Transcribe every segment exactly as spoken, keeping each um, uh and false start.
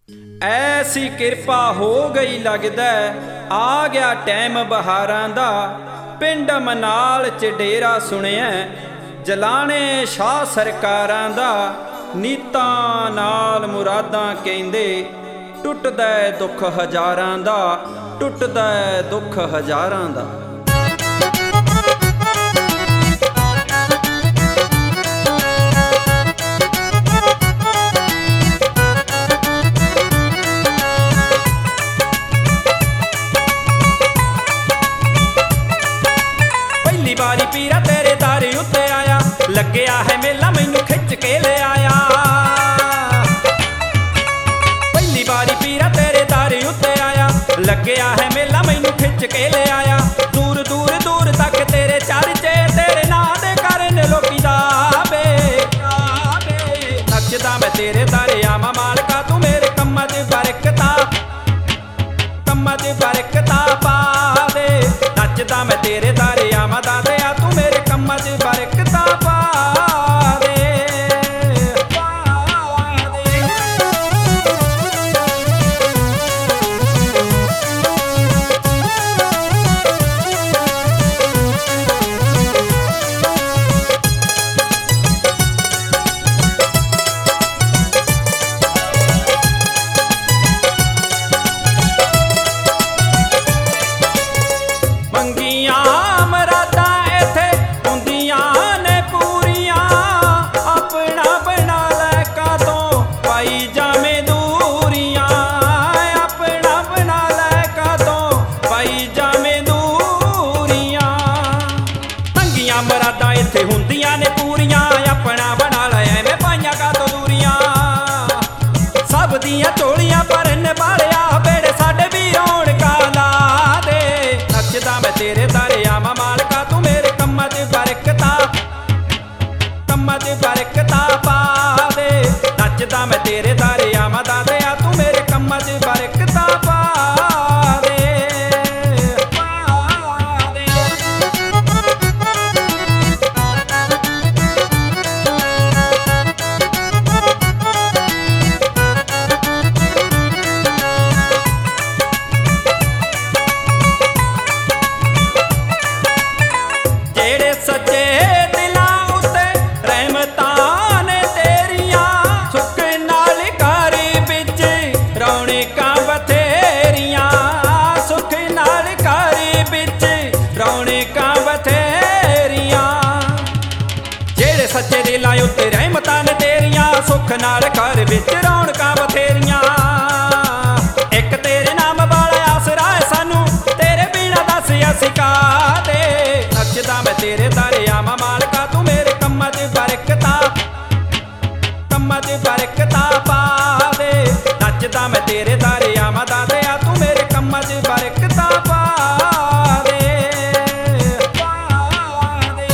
ऐसी किरपा हो गई लगदा आ गया टैम बहारां दा। पिंड मनाल च डेरा सुनिया जलाने शाह सरकारां दा। नीतां नाल मुरादां कहंदे टुटदा दुख हजारां दा, टुटदा दुख हजारां दा। बारी पीरा तेरे दारे उत्ते आया, लग्या है मेला मैनू खिच के ले आया। पहली बारी पीरा तेरे दारे उत्ते आया, लग्या है मेला मैनू खिच के ले आया। दूर दूर दूर तक तेरे चर्चे, तेरे नां दे करन लोकी दावे। नचदा मैं तेरे दारे आवां मालका, तू मेरे कम्मां च बरकता, कम्मां च बरकता पा दे। नचदा मैं तेरे दारे आवां दादे, तू मेरे कम्मां च बरकता पा दे, पा दे। मंगियां मरादा इत्थे हुंदियां ने पूरियां, अपना बना लै कातों पाई जावें दूरियां। अपना बना लै कातों पाई जावें दूरियां। मंगियां मरादा इत्थे हुंदियां ने पूरियां, अपना बना लै एवें पाइयां कातों दूरियां। सब दियां झोलियां भरन वालिया बेड़े साडे भी रौनकां ला दे। नचदा मैं तेरे दारे आवां मालका, तू मेरे कम्मां च बरकता, कम्मां च बरकता पा दे। नचदा मैं तेरे दारे आवां दादे, तू मेरे कम्मां च बरकता पा दे, पा दे। जेड़े सच्चे दिलां उत्ते रहमतां ने तेरियां, सुख नाल घर विच रौनकां बथेरियां। सुख नाल घर विच रौनकां बथेरियां। जेड़े सच्चे दिलां उत्ते रहमतां ने तेरियां, सुख नाल घर विच रौनकां बथेरियां। एक तेरे नाम वाला आसरा है सानू, तेरे बिना दस असीं काहदे। नचदा मैं तेरे दारे आवां मालका, तू मेरे कम्मां च बरकता, कम्मां च बरकता पा दे। नचदा मैं तेरे दारे आवां दादे, तू मेरे कम्मां च बरकता पा दे, पा दे।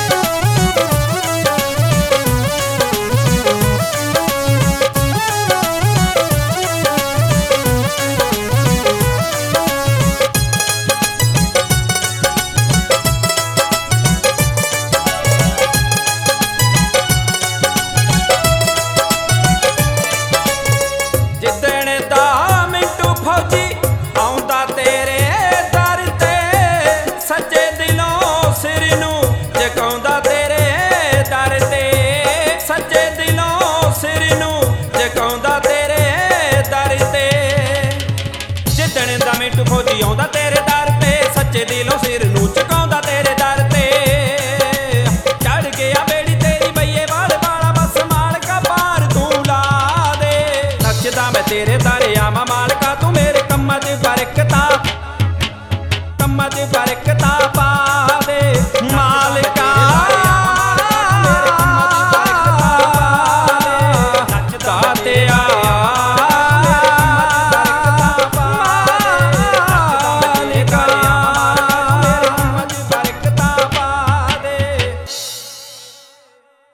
जिदण दा मिंटू फौजी आउंदा तेरे दर ते, सच्चे दिलों सिर नूं झुकाउंदा तेरे दर ते। सच्चे दिलों सिर नूं झुकाउंदा तेरे दर ते। जिदण दा मिंटू फौजी आउंदा तेरे दर ते, सच्चे दिलों सिर नूं झुकाउंदा तेरे दर ते। चढ़ गया बेड़ी तेरी बइये वाल वाला, बस मालका पार तू ला दे। नचदा मैं तेरे दारे आवां मालका, तू मेरे कम्मां च बरकता, कम्मां च बरकता